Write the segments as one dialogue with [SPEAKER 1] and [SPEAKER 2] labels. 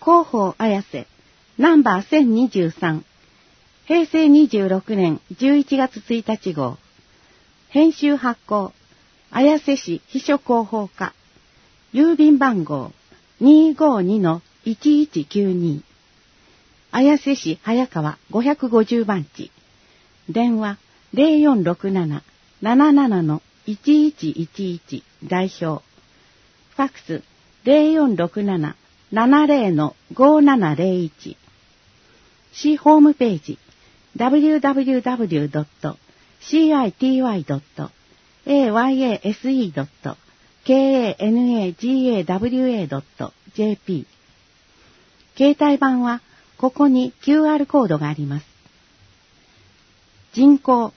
[SPEAKER 1] 広報綾瀬、ナンバー1023、平成26年11月1日号。編集発行、綾瀬市秘書広報課。郵便番号 252-1192。綾瀬市早川550番地。電話0467-77-1111代表。ファックス0467-70-5701。市ホームページ www.citywase.kanagawa.jp。 携帯版はここに QR コードがあります。人口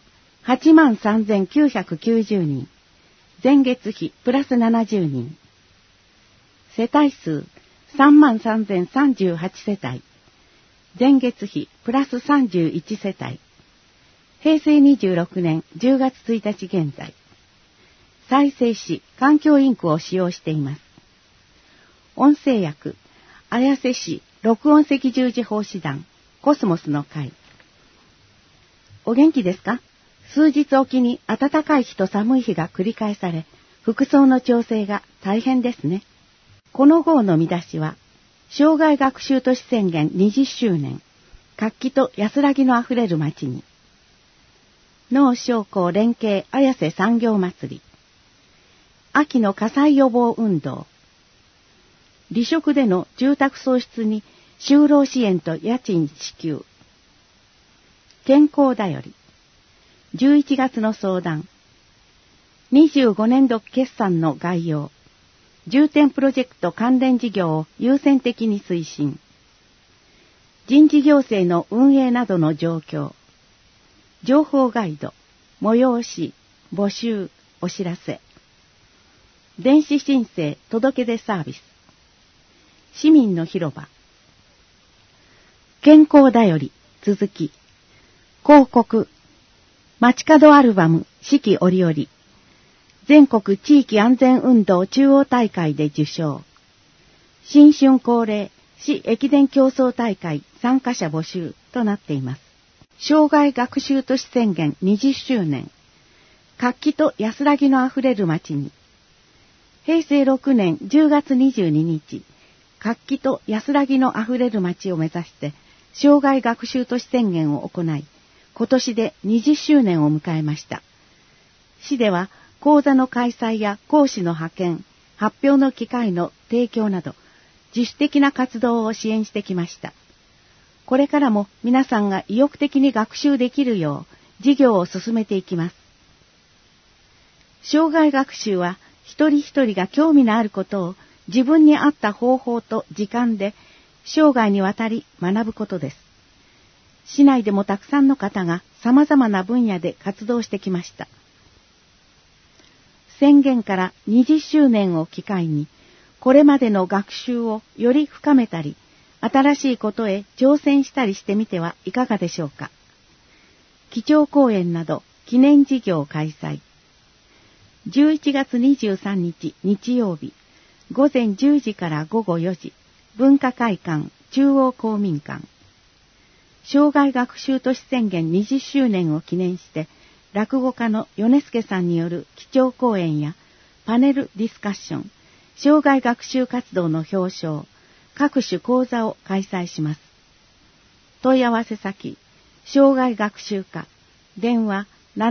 [SPEAKER 1] 83,990人。前月比プラス70人。世帯数33,038世帯。前月比プラス31世帯。平成26年10月1日現在。再生し環境インクを使用しています。音声訳、綾瀬市録音赤十字奉仕団コスモスの会。お元気ですか？数日おきに暖かい日と寒い日が繰り返され、服装の調整が大変ですね。この号の見出しは、生涯学習都市宣言20周年、活気と安らぎのあふれる街に。農商工連携綾瀬産業祭り。秋の火災予防運動。離職での住宅喪失に就労支援と家賃支給。健康だより。11月の相談。25年度決算の概要。重点プロジェクト関連事業を優先的に推進。人事行政の運営などの状況。情報ガイド、催し、募集、お知らせ。電子申請、届け出サービス。市民の広場。健康だより、続き。広告。街角アルバム、四季折々。全国地域安全運動中央大会で受賞。新春恒例市駅伝競争大会参加者募集となっています。生涯学習都市宣言20周年。活気と安らぎのあふれる街に。平成6年10月22日、活気と安らぎのあふれる街を目指して生涯学習都市宣言を行い、今年で20周年を迎えました。市では講座の開催や講師の派遣、発表の機会の提供など、自主的な活動を支援してきました。これからも皆さんが意欲的に学習できるよう、事業を進めていきます。生涯学習は、一人一人が興味のあることを自分に合った方法と時間で生涯にわたり学ぶことです。市内でもたくさんの方が様々な分野で活動してきました。宣言から20周年を機会に、これまでの学習をより深めたり、新しいことへ挑戦したりしてみてはいかがでしょうか。基調講演など記念事業開催。11月23日日曜日、午前10時から午後4時、文化会館中央公民館。生涯学習都市宣言20周年を記念して、落語家の米助さんによる基調講演やパネルディスカッション、生涯学習活動の表彰、各種講座を開催します。問い合わせ先、生涯学習課、電話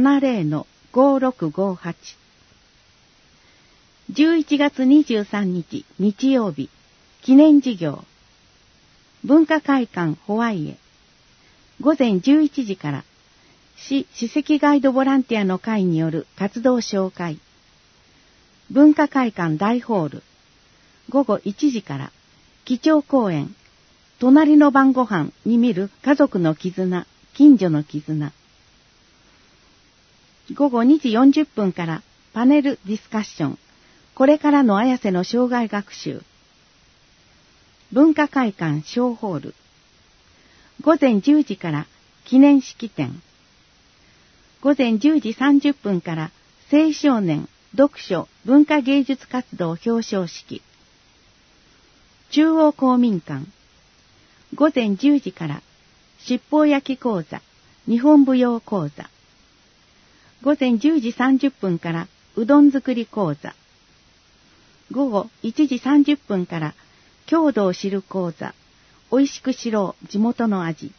[SPEAKER 1] 70-5658。11月23日日曜日、記念事業、文化会館ホワイエ、午前11時から、市史跡ガイドボランティアの会による活動紹介。文化会館大ホール。午後1時から、基調講演。隣の晩ご飯に見る家族の絆、近所の絆。午後2時40分から、パネルディスカッション。これからの綾瀬の生涯学習。文化会館小ホール。午前10時から、記念式典。午前10時30分から青少年読書文化芸術活動表彰式。中央公民館午前10時から七宝焼き講座、日本舞踊講座。午前10時30分からうどん作り講座。午後1時30分から郷土を知る講座、おいしく知ろう地元の味。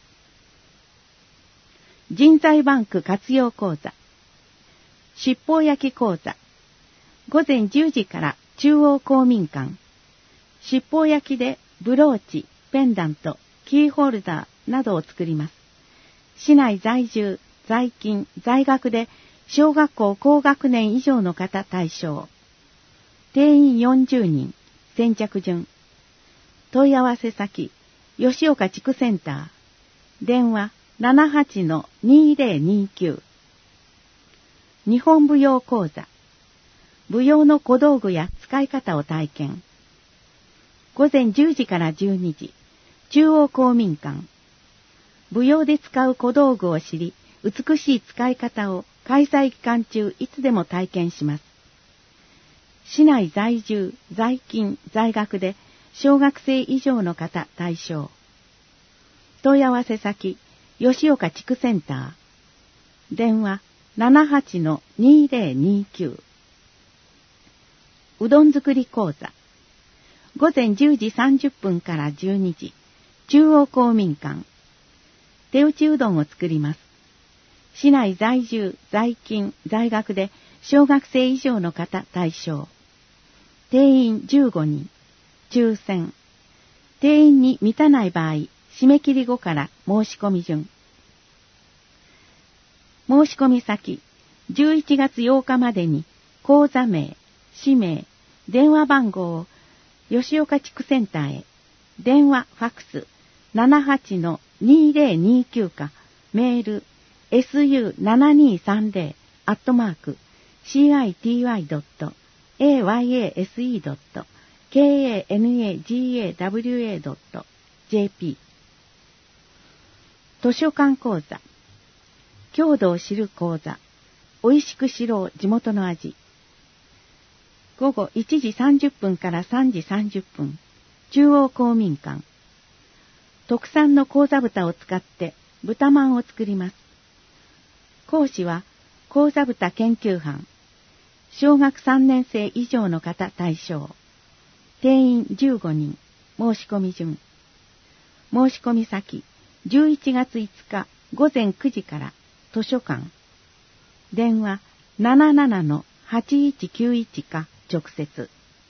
[SPEAKER 1] 人材バンク活用講座、七宝焼き講座。午前10時から中央公民館。七宝焼きでブローチ、ペンダント、キーホルダーなどを作ります。市内在住、在勤、在学で小学校高学年以上の方対象。定員40人、先着順。問い合わせ先、吉岡地区センター。電話 78-2029。日本舞踊講座。舞踊の小道具や使い方を体験。午前10時から12時、中央公民館。舞踊で使う小道具を知り、美しい使い方を開催期間中いつでも体験します。市内在住、在勤、在学で小学生以上の方対象。問い合わせ先、吉岡地区センター。電話 78-2029。うどん作り講座。午前10時30分から12時、中央公民館。手打ちうどんを作ります。市内在住、在勤、在学で小学生以上の方対象。定員15人。抽選。定員に満たない場合、締め切り後から申し込み順。申し込み先、11月8日までに口座名、氏名、電話番号を吉岡地区センターへ、電話、ファックス 78-2029 か、メール su723-city.ayase.kanagawa.jp。 図書館講座、郷土を知る講座、おいしく知ろう地元の味。午後1時30分から3時30分、中央公民館。特産の講座豚を使って豚まんを作ります。講師は講座豚研究班。小学3年生以上の方対象。定員15人。申し込み順。申し込み先、11月5日午前9時から図書館。電話 77-8191 か直接。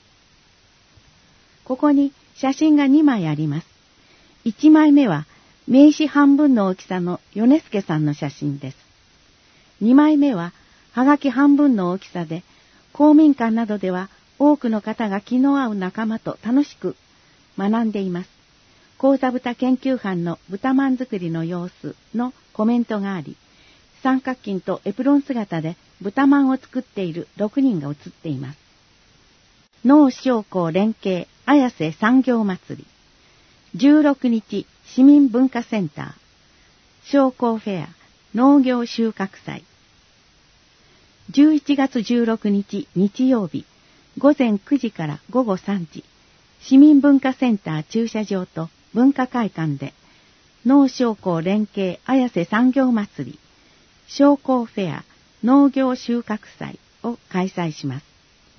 [SPEAKER 1] ここに写真が2枚あります。1枚目は名刺半分の大きさの米助さんの写真です。2枚目ははがき半分の大きさで、公民館などでは多くの方が気の合う仲間と楽しく学んでいます。講座豚研究班の豚まん作りの様子のコメントがあり、三角巾とエプロン姿で豚まんを作っている6人が写っています。農商工連携綾瀬産業祭り。16日市民文化センター。商工フェア農業収穫祭。11月16日日曜日午前9時から午後3時、市民文化センター駐車場と文化会館で農商工連携綾瀬産業祭り商工フェア農業収穫祭を開催します。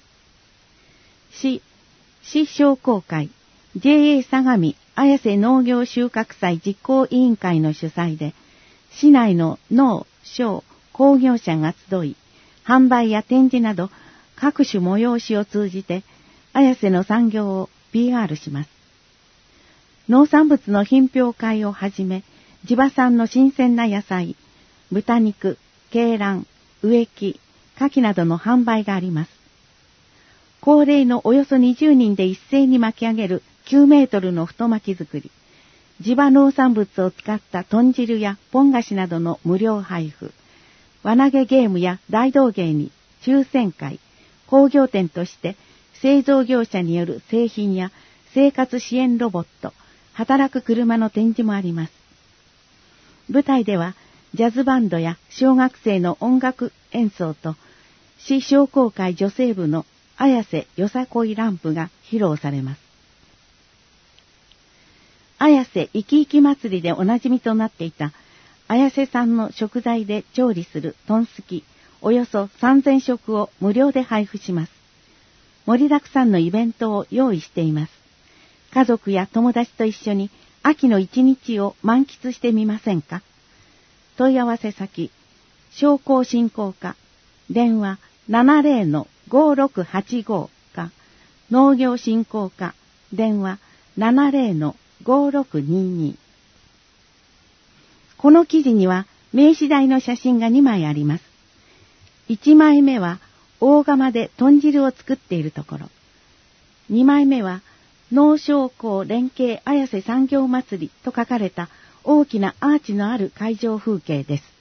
[SPEAKER 1] 市商工会 JA 相模綾瀬農業収穫祭実行委員会の主催で、市内の農商工業者が集い、販売や展示など各種催しを通じて綾瀬の産業を PR します。農産物の品評会をはじめ、地場産の新鮮な野菜、豚肉、鶏卵、植木、牡蠣などの販売があります。恒例のおよそ20人で一斉に巻き上げる9メートルの太巻き作り、地場農産物を使った豚汁やポン菓子などの無料配布、輪投げゲームや大道芸に抽選会、工業店として製造業者による製品や生活支援ロボット、働く車の展示もあります。舞台ではジャズバンドや小学生の音楽演奏と市商工会女性部の綾瀬よさこいランプが披露されます。綾瀬いきいき祭りでおなじみとなっていた綾瀬産の食材で調理するトンスキおよそ3000食を無料で配布します。盛りだくさんのイベントを用意しています。家族や友達と一緒に秋の一日を満喫してみませんか？問い合わせ先、商工振興課、電話 70-5685 か、農業振興課、電話 70-5622。この記事には名刺台の写真が2枚あります。1枚目は大釜で豚汁を作っているところ。2枚目は農商工連携綾瀬産業祭りと書かれた大きなアーチのある会場風景です。